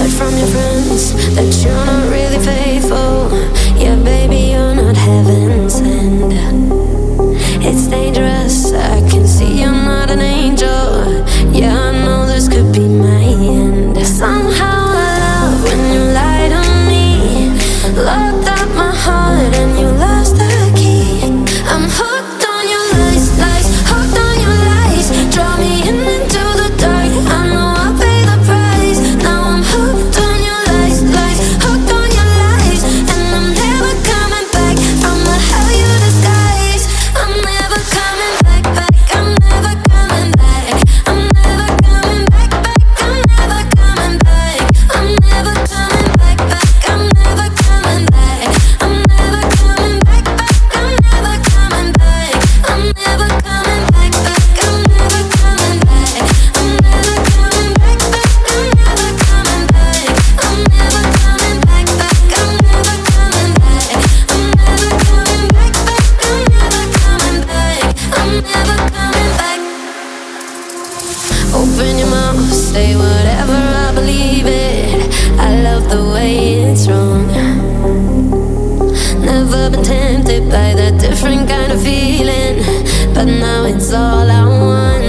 from your friends that you're not really faithful. Yeah, baby, you're not heaven sent. It's dangerous, I can see you're not an angel. Yeah, I know this could be my end. Somehow I love when you lie to me. Locked up my heart and you lost the key. I'm hooked on your lies, lies, hooked on your lies. Draw me in into the dark, I know I'll pay the price. Now I'm hooked on your lies, lies, hooked on your lies. And I'm never coming back from the hell you disguise. I'm never coming back, back, I'm never coming back. I'm never coming back, back, I'm never coming back. I'm never coming back, back, I'm never coming back. I'm never coming back, back, I'm never coming back. I'm never coming back, back, I'm never coming back. I'm never coming back, back, I'm never coming back. I'm never coming back, back, I'm never coming back. I'm never coming back, back, I'm never coming back. I'm never coming back. Open your mouth, say whatever, I believe it. I love the way it's wrong. Never been tempted by that different kind of feeling, but now it's all I want.